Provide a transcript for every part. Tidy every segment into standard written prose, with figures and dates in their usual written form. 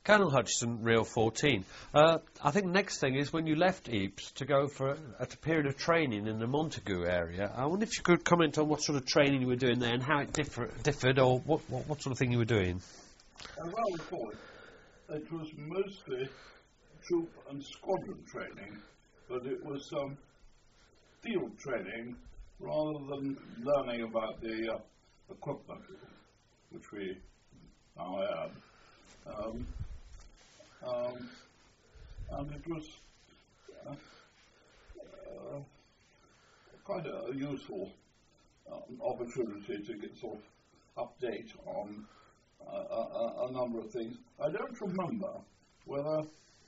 Colonel Hutchison, Reel 14. I think the next thing is when you left Ypres to go for a period of training in the Montagu area. I wonder if you could comment on what sort of training you were doing there and how it differed, or what sort of thing you were doing. As I recall it was mostly troop and squadron training, but it was field training rather than learning about the equipment, which we now had. And it was quite a useful opportunity to get sort of update on a number of things. I don't remember whether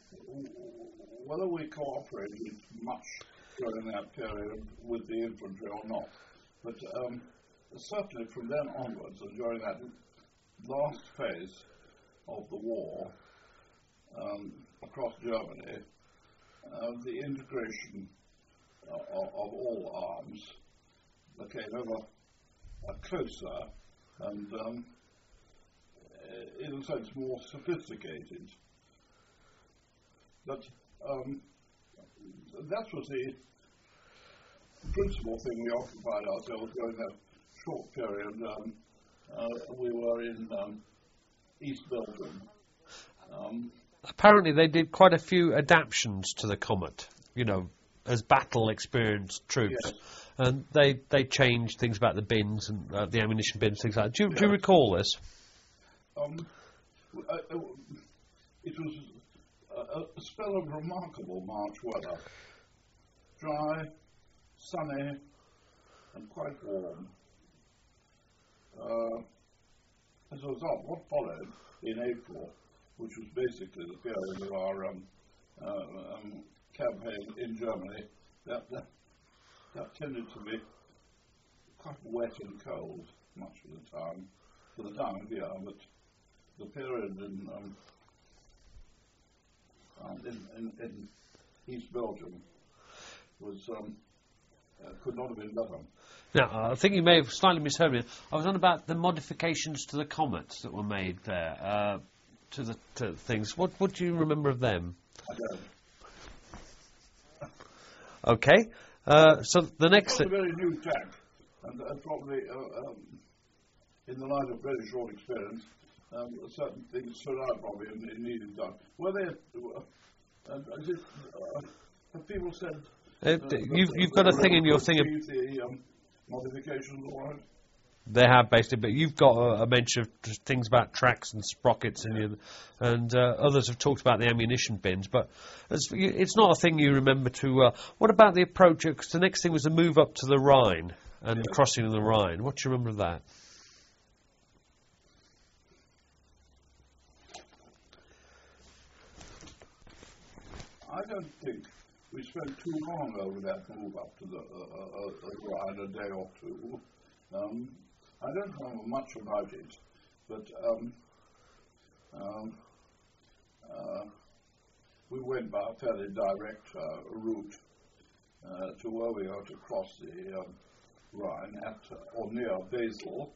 we cooperated much during that period with the infantry or not, but certainly from then onwards and during that last phase of the war across Germany, the integration of all arms became ever closer and, in a sense, more sophisticated. But that was the principal thing we occupied ourselves during that short period. We were in East Belgium. Apparently they did quite a few adaptations to the Comet, you know, as battle-experienced troops. Yes. And they changed things about the bins and the ammunition bins, things like that. Do you recall this? It was a spell of remarkable March weather. Dry, sunny, and quite warm. As a result, what followed in April, which was basically the period of our campaign in Germany, that tended to be quite wet and cold much of the time, for the time of year, but the period in East Belgium was could not have been better. Now, I think you may have slightly misheard me. I was on about the modifications to the Comets that were made there, to things. What do you remember of them? I don't. Okay. So the next... It was a very new tank, and probably, in the light of very short experience, certain things stood out probably and needed done. Were they... have people said... you've got a thing in your thing... The modifications all right? They have, basically, but you've got a mention of things about tracks and sprockets, and others have talked about the ammunition bins, but it's not a thing you remember too well. What about the approach? Because the next thing was the move up to the Rhine and the crossing of the Rhine. What do you remember of that? I don't think we spent too long over that move up to the Rhine, a day or two. I don't remember much about it, but we went by a fairly direct route to where we are to cross the Rhine at or near Basel.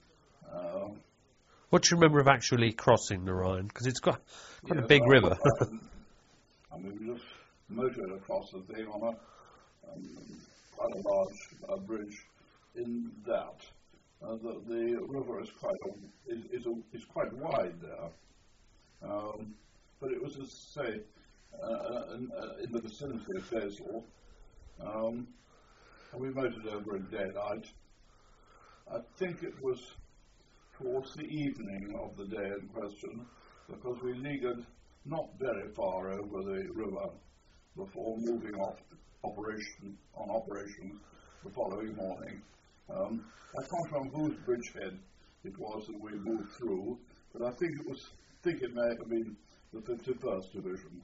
What do you remember of actually crossing the Rhine? Because it's quite a big river. I mean, we just motored across the thing on quite a large bridge in that. The river is quite wide there, but it was, as I say, in the vicinity of Basel, and we motored over in daylight. I think it was towards the evening of the day in question, because we leaguered not very far over the river before moving off operations the following morning. I can't remember whose bridgehead it was that we moved through, but I think it may have been the 51st Division.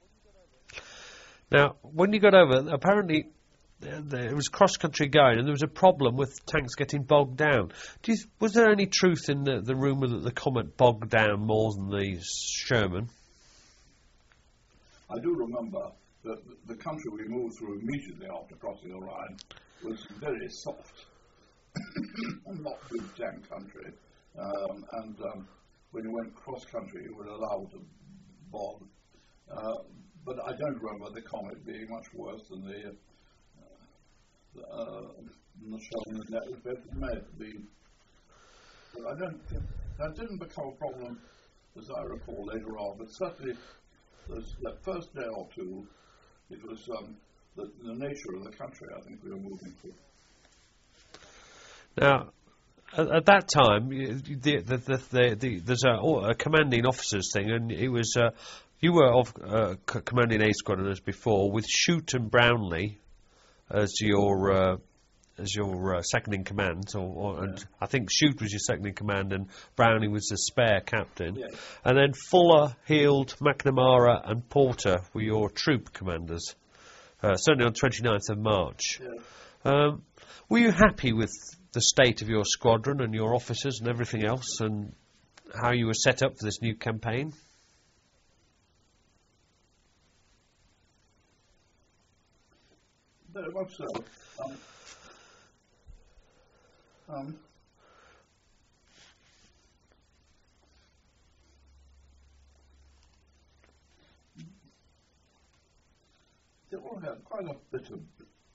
Now, when you got over, apparently it was cross-country going, and there was a problem with tanks getting bogged down. Was there any truth in the rumour that the Comet bogged down more than the Sherman? I do remember that the country we moved through immediately after crossing the Rhine was very soft, not big tank country, and when you went cross-country, you were allowed to bog. But I don't remember the Comet being much worse than the Sheldon net effect. It may have been. But I don't think that didn't become a problem, as I recall, later on. But certainly, that first day or two, it was the nature of the country, I think, we were moving through. Now, at that time, there's a commanding officers thing, and it was you were commanding A Squadron as before, with Shute and Brownlee as your second in command, and I think Shute was your second in command, and Brownlee was the spare captain, and then Fuller, Heald, McNamara, and Porter were your troop commanders. Certainly on 29th of March. Yeah. Were you happy with the state of your squadron and your officers and everything else, and how you were set up for this new campaign? Very much so. They all had quite a bit of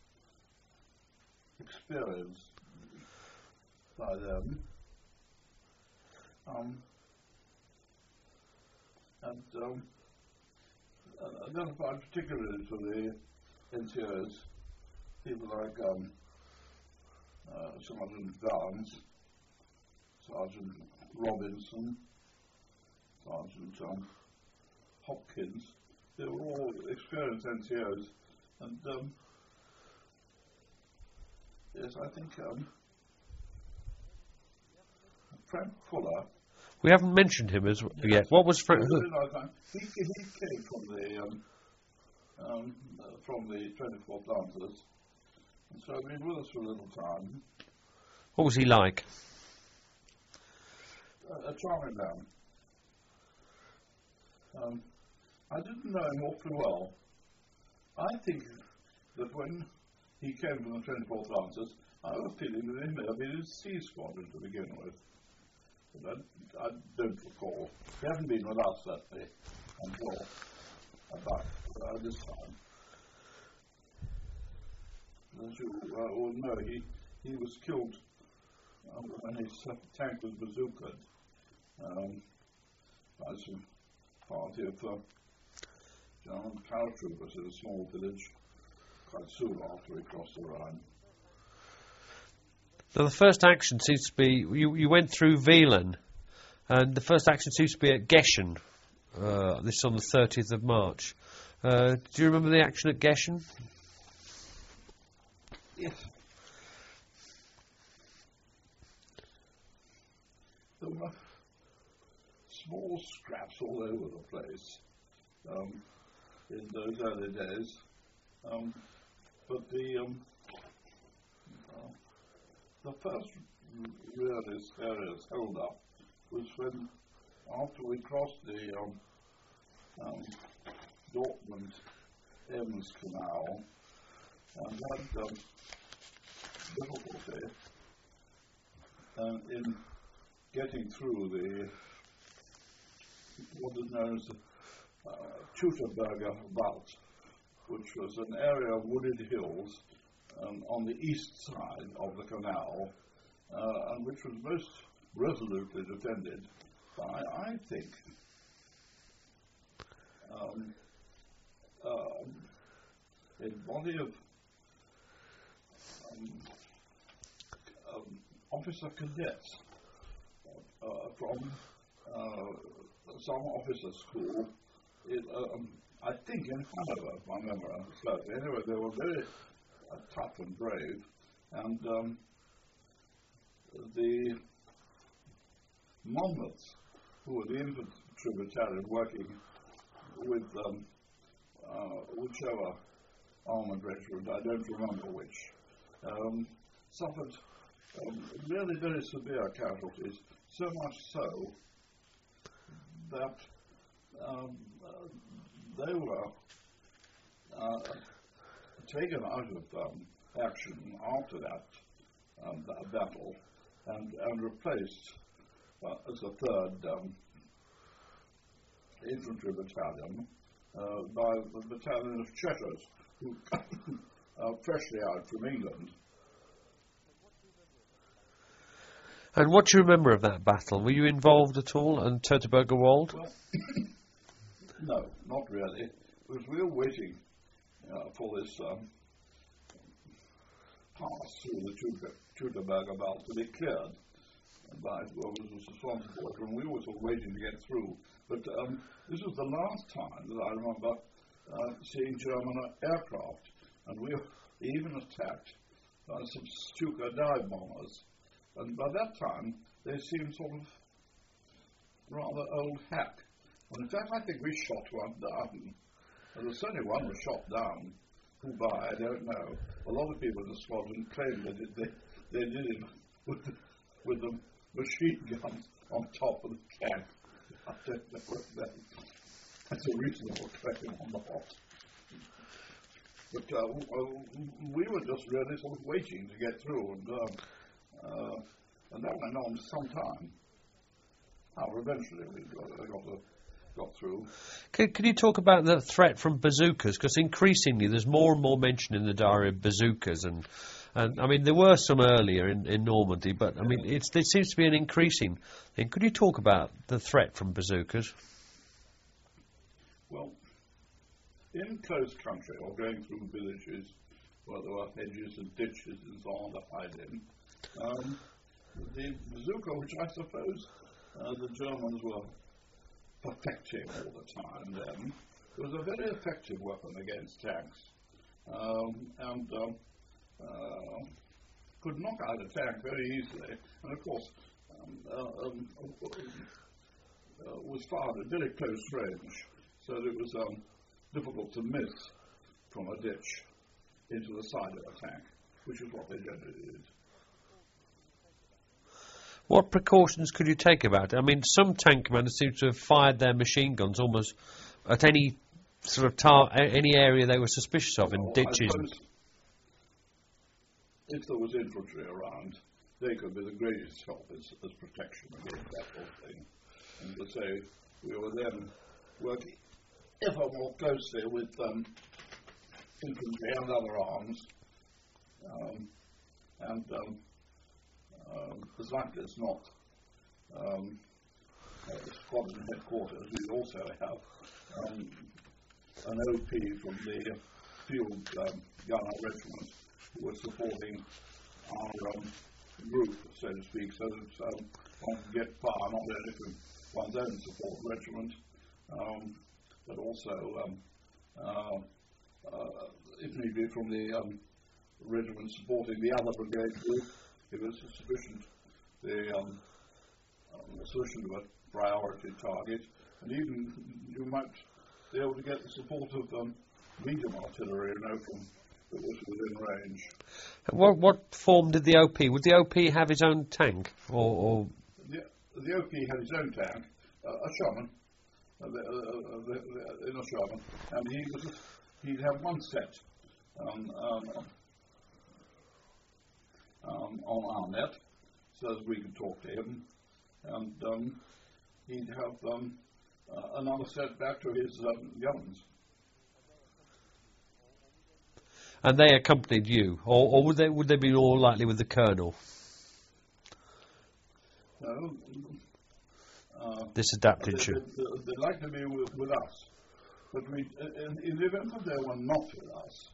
experience by them, and identified particularly to the NCOs, people like Sergeant Barnes, Sergeant Robinson, Sergeant Hopkins. They were all experienced NCOs, and yes, I think Frank Fuller. We haven't mentioned him as yet. What was Frank? He came from the 24th Lancers, and so he'd been with us for a little time. What was he like? A charming man. I didn't know him awfully well. I think that when he came from the 24th Lancers, I was feeling that he may have been in C Squadron to begin with. But I don't recall. He hasn't been with us, certainly, until about this time. As you all know, he was killed when his tank was bazookaed by some party of German paratroopers in a small village quite soon after we crossed the Rhine. Now, the first action seems to be, you went through Wehlen, and the first action seems to be at Geschen, this is on the 30th of March. Do you remember the action at Geschen? Yes. There were small scraps all over the place in those early days, but the first really serious hold-up was when, after we crossed the Dortmund-Ems Canal, and had difficulty in getting through what is known as the Teutoburger Wald, which was an area of wooded hills on the east side of the canal, and which was most resolutely defended by, I think, a body of officer cadets from some officer school, I think in Hanover, if I remember correctly. Anyway, they were very tough and brave, and the Monmouths, who were the infantry battalion working with whichever armoured regiment, I don't remember which, suffered really very severe casualties, so much so that they were taken out of action after that battle and replaced as a third infantry battalion by the battalion of Chetters, who are freshly out from England. And what do you remember of that battle? Were you involved at all in Teutoburger Wald? Well, no, not really, because we were waiting for this pass through the Teutoburger Wald to be cleared by whoever was responsible for it, and we were sort of waiting to get through. But this was the last time that I remember seeing German aircraft, and we were even attacked by some Stuka dive bombers. And by that time, they seemed sort of rather old hack. And in fact, I think we shot one down. And there's certainly one was shot down. Who by, I don't know. A lot of people in the squadron claimed that they did it with the machine guns on top of the tank. I don't know whether that's a reasonable claim or not. But we were just really sort of waiting to get through, and that went on for some time. However, eventually we got through. Can you talk about the threat from bazookas? Because increasingly there's more and more mention in the diary of bazookas, and I mean there were some earlier in Normandy, but I mean there seems to be an increasing thing. Could you talk about the threat from bazookas? Well, in close country or going through villages where there were hedges and ditches and so on to hide in, the bazooka, which I suppose the Germans were perfecting all the time then, was a very effective weapon against tanks, and could knock out a tank very easily, and of course was fired at very close range, so that it was difficult to miss from a ditch into the side of a tank, which is what they generally did. What precautions could you take about it? I mean, some tank commanders seem to have fired their machine guns almost at any sort of any area they were suspicious of, in ditches. If there was infantry around, they could be the greatest help as protection against that sort of thing. And to say, we were then working ever more closely with infantry and other arms, as likely as not, squadron headquarters, we also have an OP from the field gunner regiment who was supporting our group, so to speak, so that one can get far not only from one's own support regiment, but also, if need be, from the regiment supporting the other brigade group, if it's sufficient, sufficient of a priority target, and even you might be able to get the support of medium artillery, from that was within range. What form did the OP? Would the OP have his own tank, or? The OP had his own tank, a Sherman, in a Sherman, and he'd have one set on our net, so that we could talk to him, and he'd have another set back to his guns. And they accompanied you, or would they be more likely with the colonel? No. This adapted you. They'd like to be with us, but in the event that they were not with us,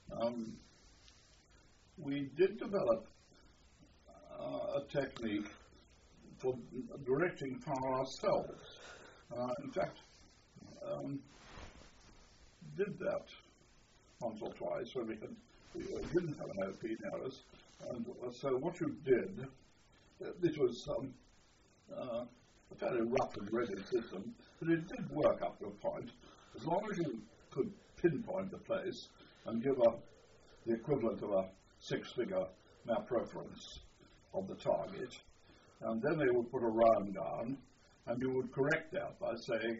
we did develop a technique for directing power ourselves. In fact, did that once or twice when we didn't have an OP near us. And so what you did, it was a fairly rough and ready system, but it did work up to a point. As long as you could pinpoint the place and give the equivalent of a six-figure map reference of the target, and then they would put a round down, and you would correct that by saying,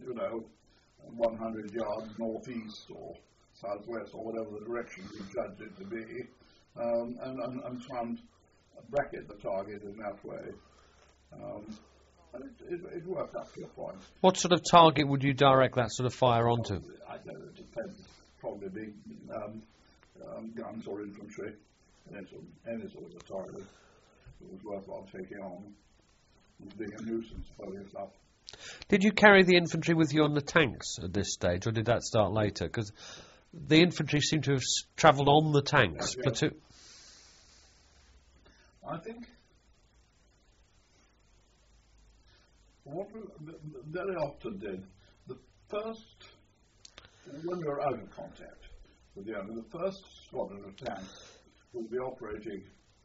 100 yards northeast or southwest or whatever the direction you judged it to be, and try and bracket the target in that way. And it worked up to a point. What sort of target would you direct that sort of fire onto? I don't know, it depends. Probably big guns or infantry, any sort of a target that was worthwhile taking on. It was being a nuisance, probably enough. Did you carry the infantry with you on the tanks at this stage, or did that start later? Because the infantry seemed to have travelled on the tanks. Yes. Platoon. I think what we very often did, the first, when we were out of contact with the enemy, the first squadron of tanks would be operating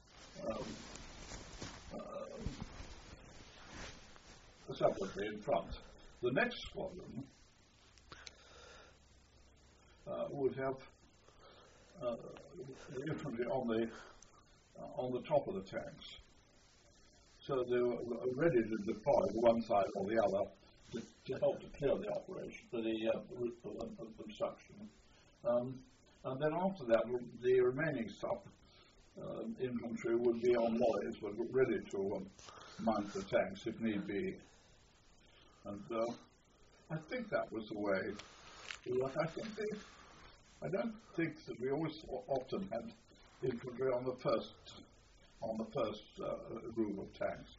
separately in front. The next squadron would have the infantry on the top of the tanks. So they were ready to deploy to one side or the other to help to clear the operation, the obstruction. And then after that, the remaining infantry would be on lorries, but ready to mount the tanks if need be. And I think that was the way. I don't think that we always often had infantry on the first group of tanks.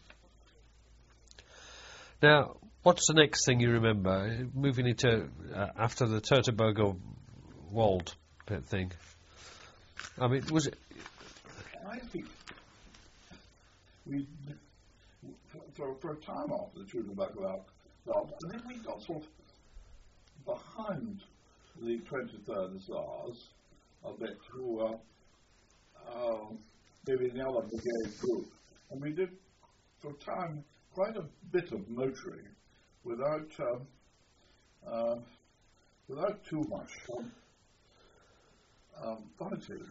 Now, what's the next thing you remember? Moving into after the Teutoburger Wald thing. I mean, was it? I think we, for a time after the Teutoburger Wald, I think we got sort of behind the 23rd Hussars a bit, who were maybe the other brigade group, and we did for a time quite a bit of motoring without too much fighting.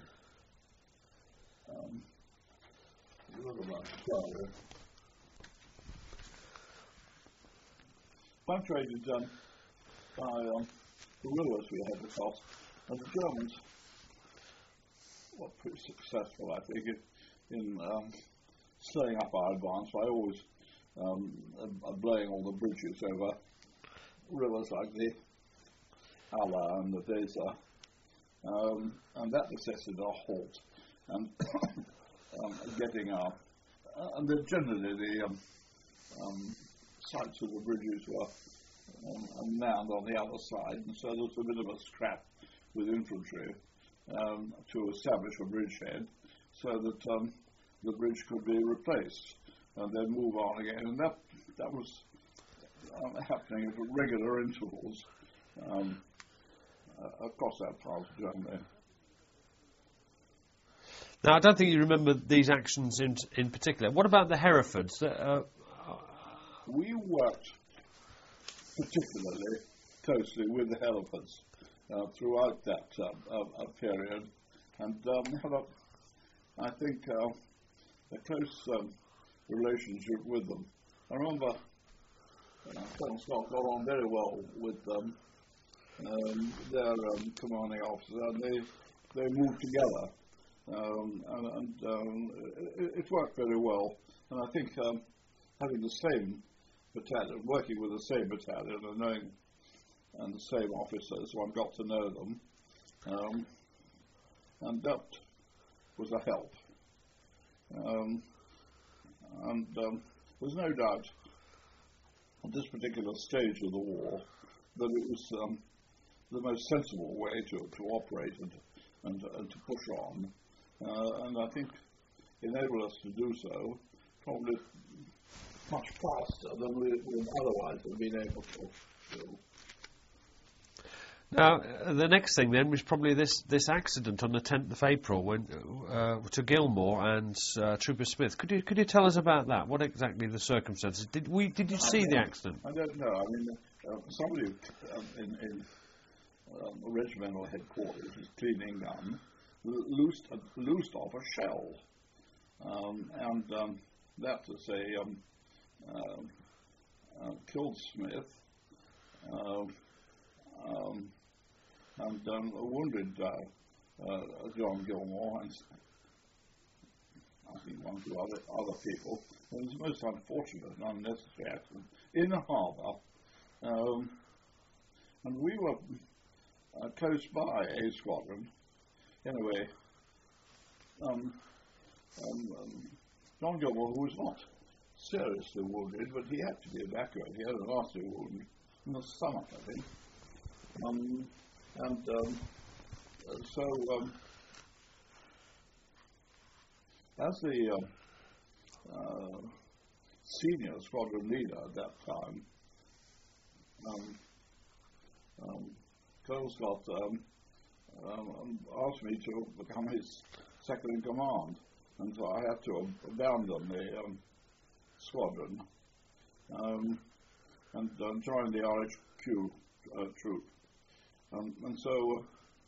Punctuated by guerrillas we had across, and the Germans were pretty successful, I think, in slowing up our advance by always blowing all the bridges over rivers like the Aller and the Weser, and that necessitated a halt and getting our and then generally the sides of the bridges were manned on the other side, and so there was a bit of a scrap with infantry to establish a bridgehead so that the bridge could be replaced and then move on again, and that was happening at regular intervals across that part of Germany. Now, I don't think you remember these actions in particular. What about the Herefords? We worked particularly closely with the Herefords throughout that period, and had I think a close relationship with them. I remember Colonel Scott got on very well with their commanding officer, and they moved together. It worked very well, and I think having the same battalion, working with the same battalion, and knowing and the same officers, one got to know them, and that was a help. There's no doubt at this particular stage of the war that it was the most sensible way to operate and to push on. And I think enabled us to do so probably much faster than we would otherwise have been able to do. Now, the next thing then was probably this accident on the 10th of April when to Gilmore and Trooper Smith. Could you tell us about that? What exactly the circumstances? Did you see the accident? I don't know. I mean, somebody in regimental headquarters was cleaning gun. Loosed off a shell, and that to say killed Smith and wounded John Gilmore. And I think one or two other people. It was a most unfortunate and unnecessary accident in a harbour, and we were close by a squadron. Anyway, John Gilmore, who was not seriously wounded, but he had to be evacuated. He had a nasty wound in the stomach, I think. As the senior squadron leader at that time, Colonel Scott asked me to become his second in command, and so I had to abandon the squadron and join the RHQ troop. And so,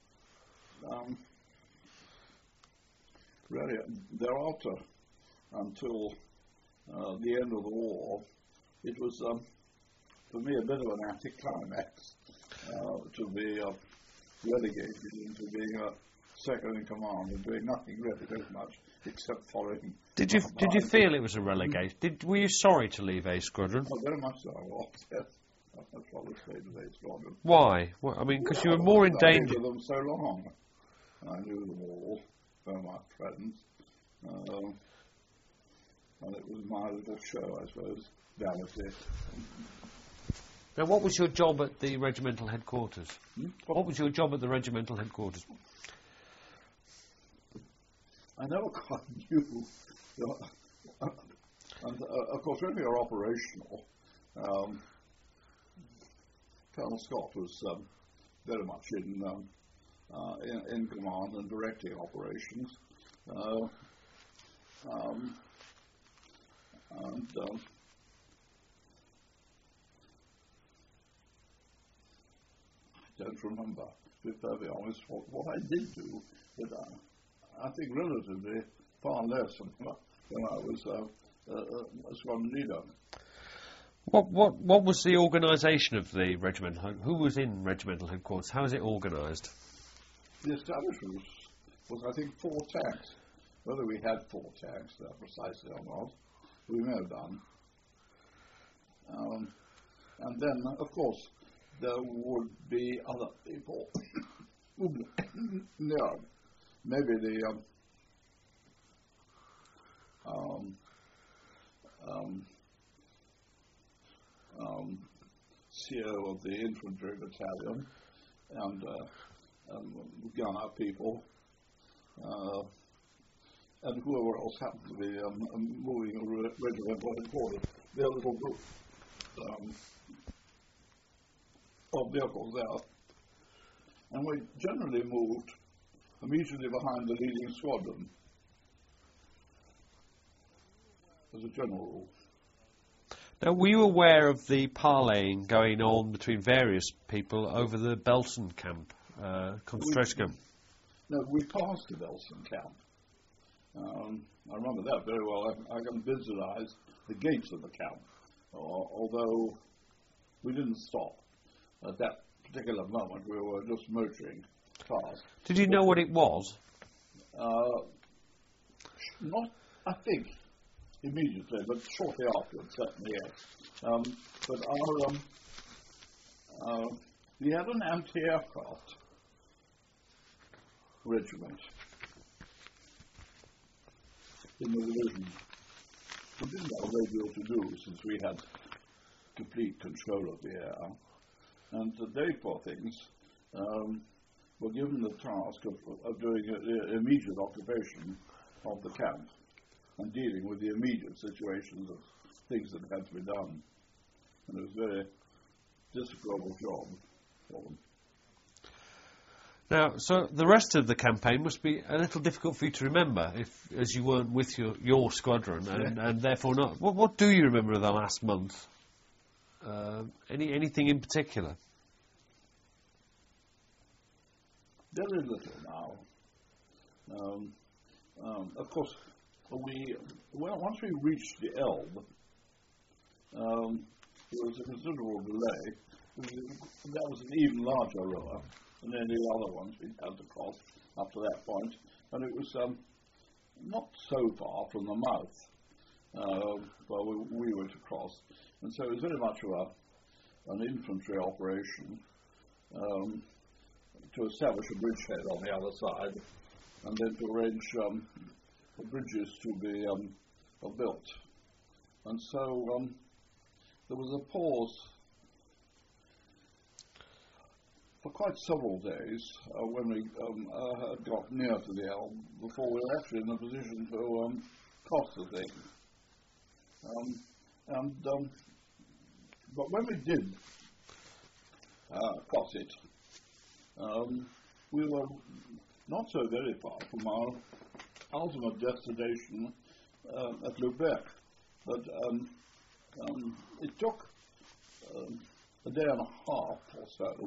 really, thereafter, until the end of the war, it was, for me, a bit of an anticlimax to be relegated into being a second in command and doing nothing really very much except following. Did you feel it was a relegation? Were you sorry to leave A Squadron? Oh, very much so. I was. Yes, I'd probably stayed with A Squadron. Why? Well, I mean, because you were more in danger. I knew them so long. I knew them all. They were my friends, and it was my little show, I suppose. That was it. Now, what was your job at the regimental headquarters? What was your job at the regimental headquarters? I never quite knew. And of course, when we were operational, Colonel Scott was very much in command and directing operations. I don't remember, to be perfectly honest, what I did do, but I think relatively far less than I was a squadron leader. What was the organisation of the regiment? Who was in regimental headquarters? How was it organised? The establishment was, I think, 4 tanks. Whether we had 4 tanks precisely or not, we may have done. And then, of course, there would be other people. Yeah, maybe the CEO of the infantry battalion and gunner people, and whoever else happened to be moving a regimental headquarters. Their little group of vehicles there. And we generally moved immediately behind the leading squadron, as a general rule. Now, were you aware of the parleying going on between various people over the Belsen camp, concentration camp? No, we passed the Belsen camp. I remember that very well. I can visualize the gates of the camp, although we didn't stop. At that particular moment, we were just motoring past. Did you know what it was? Not, I think, immediately, but shortly afterwards, certainly, yes. But we had an anti-aircraft regiment in the division. We didn't have a great deal to do since we had complete control of the air. And they, poor things, were given the task of doing immediate occupation of the camp and dealing with the immediate situations of things that had to be done. And it was a very disagreeable job for them. Now, so the rest of the campaign must be a little difficult for you to remember, as you weren't with your squadron, and therefore not. What do you remember of the last month? Anything in particular? Very little now. Of course, once we reached the Elbe, there was a considerable delay. That was an even larger river than any other ones we had to cross up to that point, and it was not so far from the mouth where we were to cross. And so it was very much of an infantry operation to establish a bridgehead on the other side, and then to arrange for bridges to be built. And so there was a pause for quite several days when we had got near to the Elbe before we were actually in a position to cross the thing. But when we did cross it, we were not so very far from our ultimate destination at Lubeck. But it took a day and a half or so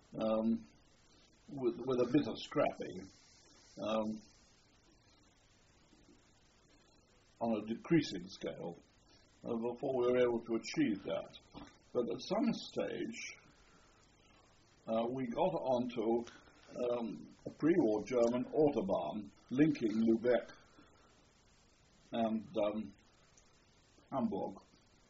with a bit of scrapping on a decreasing scale before we were able to achieve that. But at some stage we got onto a pre-war German autobahn linking Lubeck and Hamburg,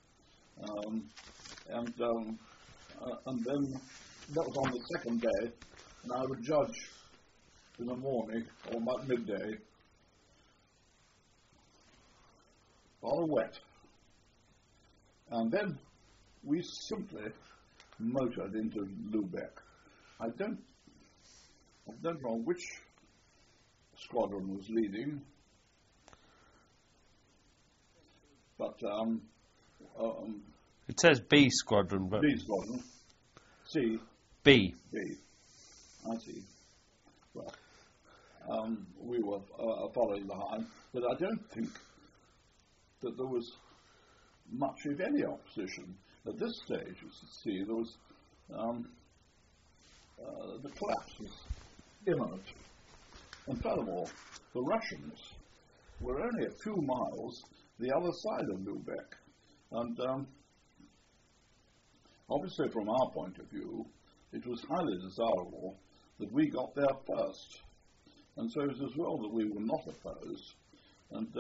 and then that was on the second day, and I would judge in the morning or about midday, rather wet, and then we simply motored into Lubeck. I don't know which squadron was leading, but it says B squadron, but B squadron, C, B. I see. Well, we were following behind, but I don't think that there was much, if any, opposition at this stage. As you see, there was the collapse was imminent, and furthermore, the Russians were only a few miles the other side of Lubeck, and obviously from our point of view, it was highly desirable that we got there first, and so it was as well that we were not opposed, and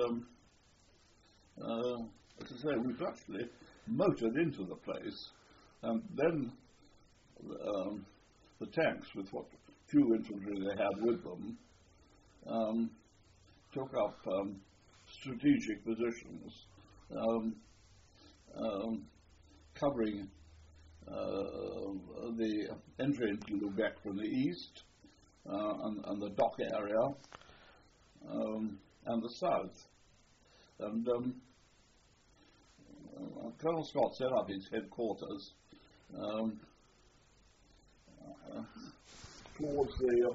as I say, we've actually motored into the place, and then the tanks, with what few infantry they had with them, took up strategic positions, covering the entry into Lubeck from the east, and the dock area, and the south. And Colonel Scott set up his headquarters towards the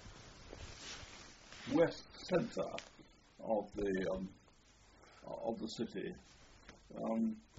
west centre of the city,